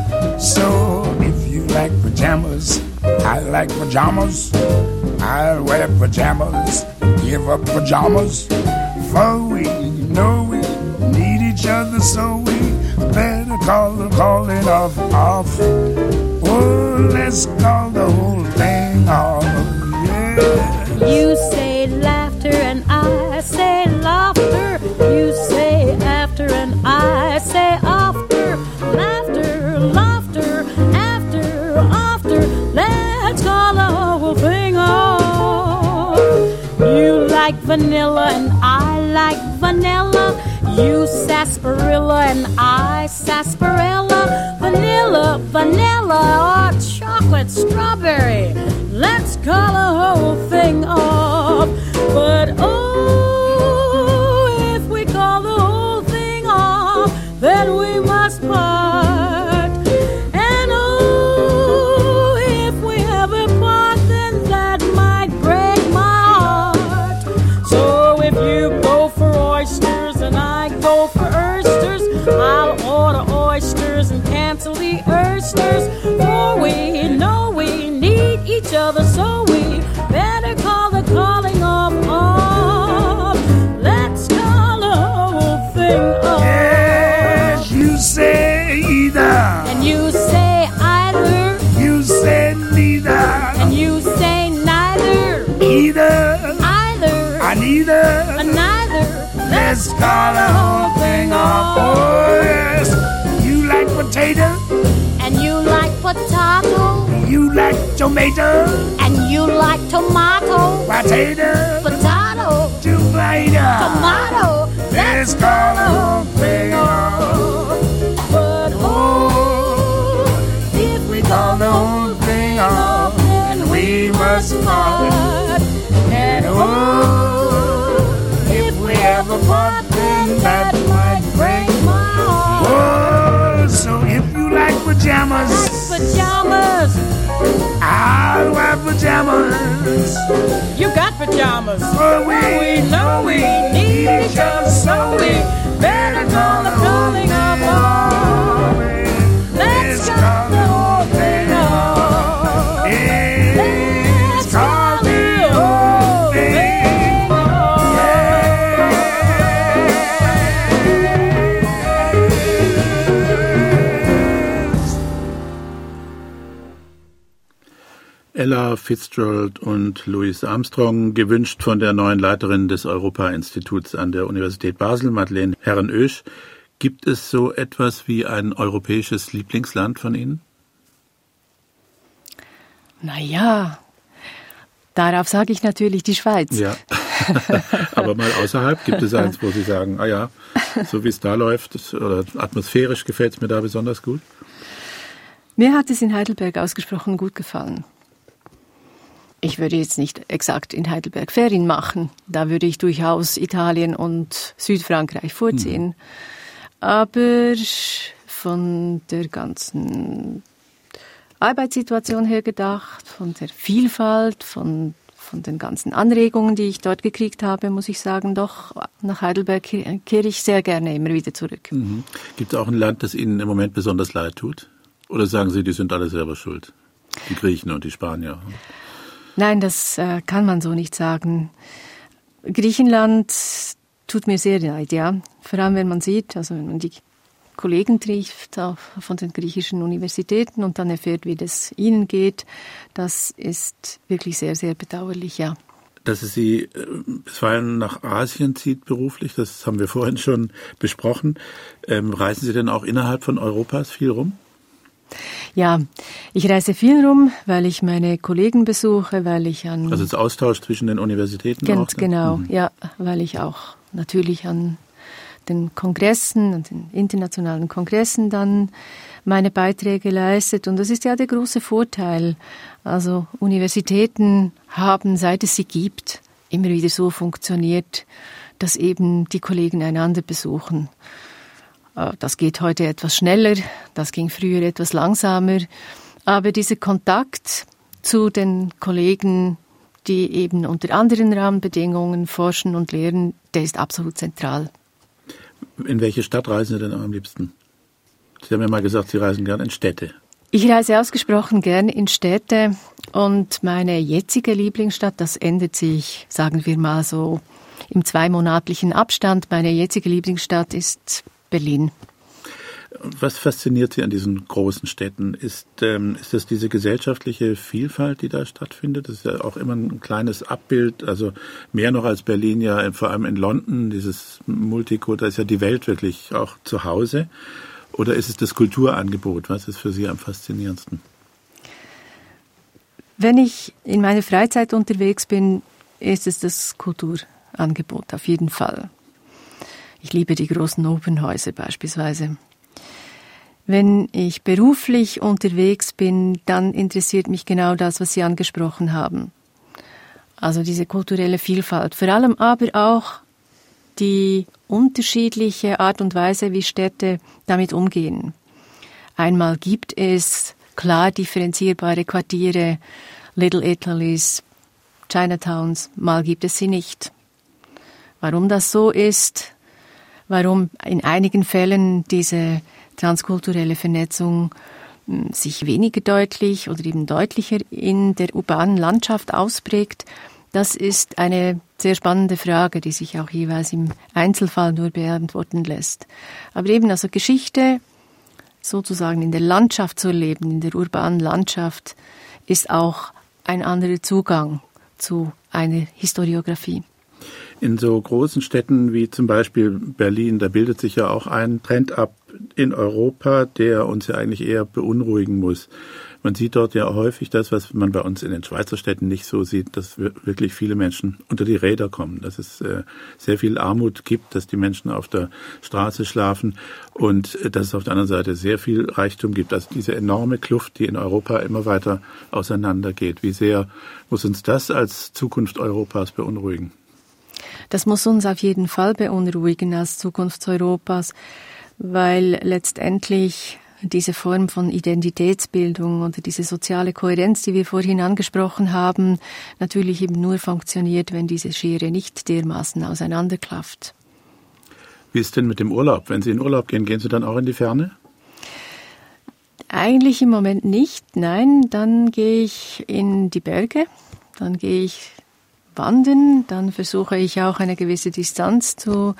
So if you like pajamas, I like pajamas. I'll wear pajamas, give up pajamas. For we know we need each other, so we better call the calling off, off. Oh, let's call the whole thing off, yeah. You say laughter and I say laughter. You say after and I say after. Laughter, laughter, after, after. Let's call the whole thing off. You like vanilla and I like vanilla. You sarsaparilla and I sarsaparilla. Vanilla, vanilla, or chocolate, strawberry. Let's call the whole thing off. But oh, if we call the whole thing off, then we must part. And oh, if we ever part, then that might break my heart. So if you go for oysters and I go for oysters, I'll order oysters and cancel the oysters. For we know we need each other, so we better call the calling off off. Let's call the whole thing off. Yes, you say either, And you say either, you say neither, and you say neither, either, either, and neither. and neither. Let's call the whole thing off. Oh yes, you like potato, And you like potato, you like tomato, and you like tomato, potato, potato, tomato, tomato. Let's call the whole thing off. But Oh, if we call the whole thing off, then we must part. And oh, if we ever part, then that might break my heart. Oh, so if you like pajamas, pajamas, I'll wear pajamas. you got pajamas. For we know we need each other, so we better call the whole thing off. Let's call the whole thing off. Let's call the whole thing off. Ella Fitzgerald und Louis Armstrong, gewünscht von der neuen Leiterin des Europa-Instituts an der Universität Basel, Madeleine Herrenösch. Gibt es so etwas wie ein europäisches Lieblingsland von Ihnen? Na ja, darauf sage ich natürlich die Schweiz. Ja, aber mal außerhalb, gibt es eins, wo Sie sagen, ah ja, so wie es da läuft, oder atmosphärisch gefällt es mir da besonders gut? Mir hat es in Heidelberg ausgesprochen gut gefallen. Ich würde jetzt nicht exakt in Heidelberg Ferien machen. Da würde ich durchaus Italien und Südfrankreich vorziehen. Mhm. Aber von der ganzen Arbeitssituation her gedacht, von der Vielfalt, von, von den ganzen Anregungen, die ich dort gekriegt habe, muss ich sagen, doch, nach Heidelberg kehre ich sehr gerne immer wieder zurück. Mhm. Gibt es auch ein Land, das Ihnen im Moment besonders leid tut? Oder sagen Sie, die sind alle selber schuld? Die Griechen und die Spanier? Nein, das äh, kann man so nicht sagen. Griechenland tut mir sehr leid, ja. Vor allem, wenn man sieht, also wenn man die Kollegen trifft von den griechischen Universitäten und dann erfährt, wie das ihnen geht, das ist wirklich sehr, sehr bedauerlich, ja. Dass es Sie bisweilen nach Asien zieht beruflich, das haben wir vorhin schon besprochen. Ähm, reisen Sie denn auch innerhalb von Europas viel rum? Ja, ich reise viel rum, weil ich meine Kollegen besuche, weil ich an... Also das Austausch zwischen den Universitäten ganz auch? Genau, mhm. ja, weil ich auch natürlich an den Kongressen, an den internationalen Kongressen dann meine Beiträge leistet. Und das ist ja der große Vorteil. Also Universitäten haben, seit es sie gibt, immer wieder so funktioniert, dass eben die Kollegen einander besuchen. Das geht heute etwas schneller, das ging früher etwas langsamer. Aber dieser Kontakt zu den Kollegen, die eben unter anderen Rahmenbedingungen forschen und lehren, der ist absolut zentral. In welche Stadt reisen Sie denn am liebsten? Sie haben ja mal gesagt, Sie reisen gerne in Städte. Ich reise ausgesprochen gerne in Städte und meine jetzige Lieblingsstadt, das ändert sich, sagen wir mal so, im zweimonatlichen Abstand. Meine jetzige Lieblingsstadt ist Berlin. Was fasziniert Sie an diesen großen Städten? Ist, ähm, ist das diese gesellschaftliche Vielfalt, die da stattfindet? Das ist ja auch immer ein kleines Abbild, also mehr noch als Berlin, ja vor allem in London, dieses Multikultur, da ist ja die Welt wirklich auch zu Hause. Oder ist es das Kulturangebot? Was ist für Sie am faszinierendsten? Wenn ich in meiner Freizeit unterwegs bin, ist es das Kulturangebot auf jeden Fall. Ich liebe die großen Opernhäuser beispielsweise. Wenn ich beruflich unterwegs bin, dann interessiert mich genau das, was Sie angesprochen haben. Also diese kulturelle Vielfalt. Vor allem aber auch die unterschiedliche Art und Weise, wie Städte damit umgehen. Einmal gibt es klar differenzierbare Quartiere, Little Italys, Chinatowns, mal gibt es sie nicht. Warum das so ist, warum in einigen Fällen diese transkulturelle Vernetzung sich weniger deutlich oder eben deutlicher in der urbanen Landschaft ausprägt, das ist eine sehr spannende Frage, die sich auch jeweils im Einzelfall nur beantworten lässt. Aber eben also Geschichte sozusagen in der Landschaft zu erleben, in der urbanen Landschaft, ist auch ein anderer Zugang zu einer Historiographie. In so großen Städten wie zum Beispiel Berlin, da bildet sich ja auch ein Trend ab in Europa, der uns ja eigentlich eher beunruhigen muss. Man sieht dort ja häufig das, was man bei uns in den Schweizer Städten nicht so sieht, dass wirklich viele Menschen unter die Räder kommen, dass es äh, sehr viel Armut gibt, dass die Menschen auf der Straße schlafen und äh, dass es auf der anderen Seite sehr viel Reichtum gibt. Also diese enorme Kluft, die in Europa immer weiter auseinandergeht. Wie sehr muss uns das als Zukunft Europas beunruhigen? Das muss uns auf jeden Fall beunruhigen als Zukunft Europas, weil letztendlich diese Form von Identitätsbildung oder diese soziale Kohärenz, die wir vorhin angesprochen haben, natürlich eben nur funktioniert, wenn diese Schere nicht dermaßen auseinanderklafft. Wie ist denn mit dem Urlaub? Wenn Sie in Urlaub gehen, gehen Sie dann auch in die Ferne? Eigentlich im Moment nicht, nein. Dann gehe ich in die Berge, dann gehe ich wandern, dann versuche ich auch eine gewisse Distanz zu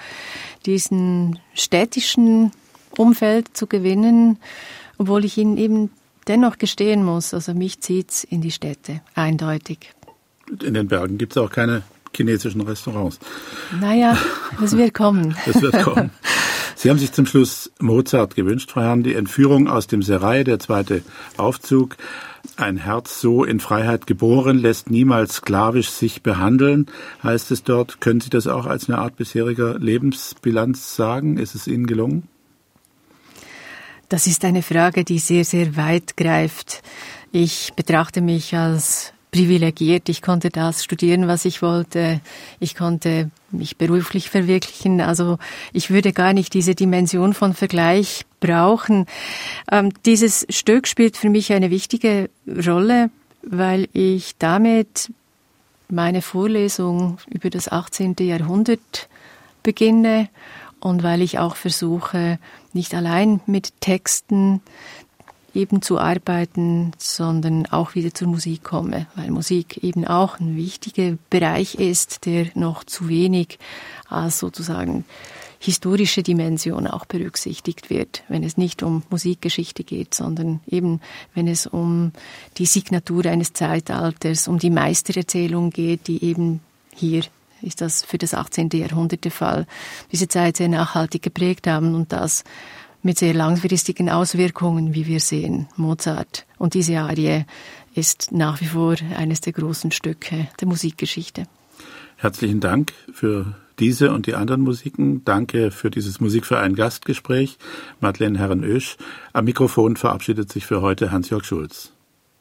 diesem städtischen Umfeld zu gewinnen, obwohl ich ihn eben dennoch gestehen muss, also mich zieht's in die Städte, eindeutig. In den Bergen gibt es auch keine chinesischen Restaurants. Naja, das wird kommen. Das wird kommen. Sie haben sich zum Schluss Mozart gewünscht, Frau Herrn, die Entführung aus dem Serail, der zweite Aufzug. Ein Herz so in Freiheit geboren, lässt niemals sklavisch sich behandeln, heißt es dort. Können Sie das auch als eine Art bisheriger Lebensbilanz sagen? Ist es Ihnen gelungen? Das ist eine Frage, die sehr, sehr weit greift. Ich betrachte mich als privilegiert. Ich konnte das studieren, was ich wollte. Ich konnte mich beruflich verwirklichen. Also ich würde gar nicht diese Dimension von Vergleich brauchen. Ähm, dieses Stück spielt für mich eine wichtige Rolle, weil ich damit meine Vorlesung über das achtzehnte Jahrhundert beginne und weil ich auch versuche, nicht allein mit Texten eben zu arbeiten, sondern auch wieder zur Musik komme, weil Musik eben auch ein wichtiger Bereich ist, der noch zu wenig als sozusagen historische Dimension auch berücksichtigt wird, wenn es nicht um Musikgeschichte geht, sondern eben, wenn es um die Signatur eines Zeitalters, um die Meistererzählung geht, die eben hier ist das für das achtzehnte Jahrhundert der Fall, diese Zeit sehr nachhaltig geprägt haben und das mit sehr langfristigen Auswirkungen, wie wir sehen. Mozart und diese Arie ist nach wie vor eines der großen Stücke der Musikgeschichte. Herzlichen Dank für diese und die anderen Musiken. Danke für dieses Musikverein-Gastgespräch. Madeleine Herrenösch. Am Mikrofon verabschiedet sich für heute Hans-Jörg Schulz.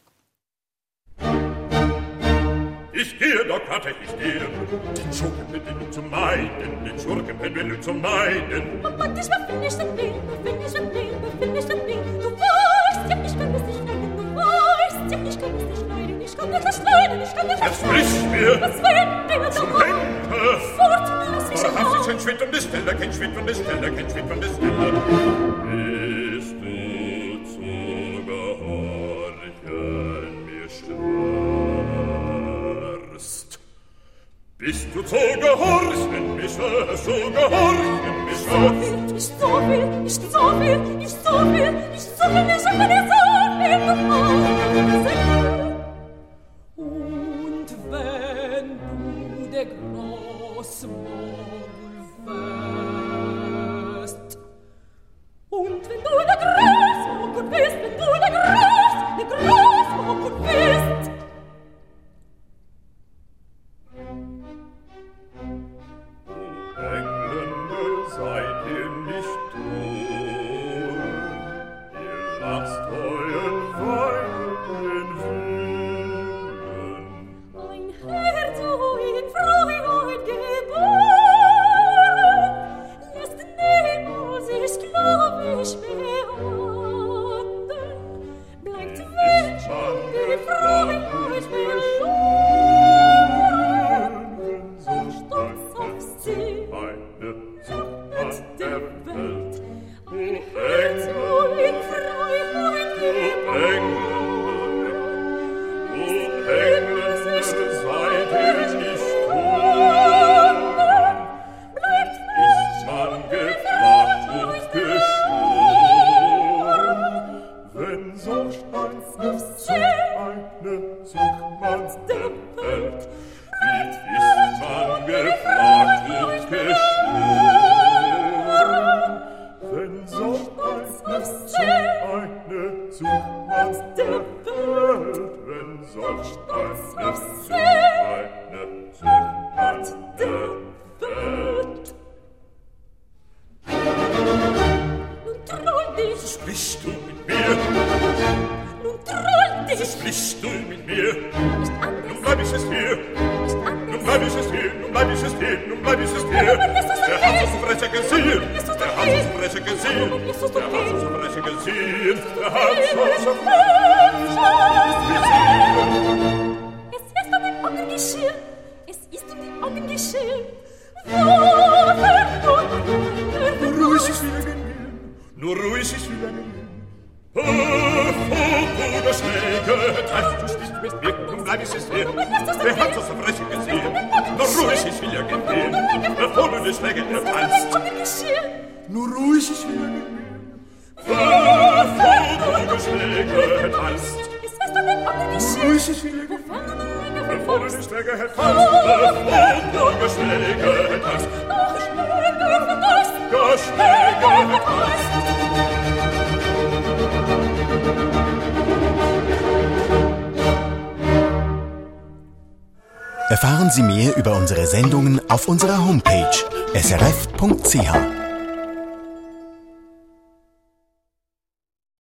Ich gehe, doch hatte ich gehe, den Schurkenpendel zu meiden, den Schurkenpendel zu meiden. Und manchmal finde ich das Bild, finde ich das Bild, finde ich das Bild. Du weißt ja, ich kann es nicht leiden, du weißt ja, ich kann es nicht leiden, ich kann nicht leiden, ich kann nicht leiden. Es bricht mir das Wände zum Henker. Fort, lass mich allein. Vorhaft sich kein Schwind und die Stelle, kein Schwind und die Stelle, kein Schwind und die Stelle. Bist du zu gehorchen mir störst? Bist du zu gehorchen mich störst, zu gehorchen mich störst? Ich so will, ich so will, ich so will, ich so will, ich so will, ich so will, und wenn du der Großmogul wirst, und wenn du der Großmogul bist, wenn du der Groß, der Großmogul bist, Engländer seid ihr nicht dumm, ihr lasst euren Weinen wühlen. ein Herz, wo in Freiheit geboren, lässt niemals sich sklavisch behandeln, bleibt weg von der Freiheit verloren, so stolz auf sie, Eine mit der Welt, ein Engländer, Herz, wo in Freiheit geboren, O Engländer, seid ihr nicht dumm, bleibt ist man gefragt und geschworen, wenn so stolz auf eine sucht man der Welt, wie ist man gefragt und geschworen, wenn so stolz auf eine sucht man der Welt, wenn so stolz auf eine sucht man der Welt. nun treu dich, Sprichst du mit mir? nun treu dich, Sprichst du mit mir? nicht Nun anders, bleib ich es hier, nicht nun anders, bleib ich es hier, nun bleib ich es hier, nun bleib ich es hier. Aber ist das Der okay? hat uns Brecher gesehen, Ist das der okay? hat uns Brecher gesehen, Aber ist das der hat okay? uns Brecher gesehen, der hat es uns ist um die Augen geschehen, es ist um die Augen geschehen, Waffen und Nur ruhig ist wieder gehen, nur ruhig ist wieder gehen. Oh, Bruder Schläge, treibst du spielst mit mir, nun bleib ich es hier. Wer hat uns Brecher gesehen? Nur ruhig ist wieder gehen, bevor du die Schläge erfallst. Augen geschehen, Nur ruhig ist wieder gehen. Oh, Bruder Schläge getanzt. Ist das doch nicht auch nicht Ruhig ist wieder bevor du die Schläge getanzt, bevor du Schläge getanzt. Ach, Schläge getanzt. Ja, Schläge getanzt. Erfahren Sie mehr über unsere Sendungen auf unserer Homepage s r f punkt c h.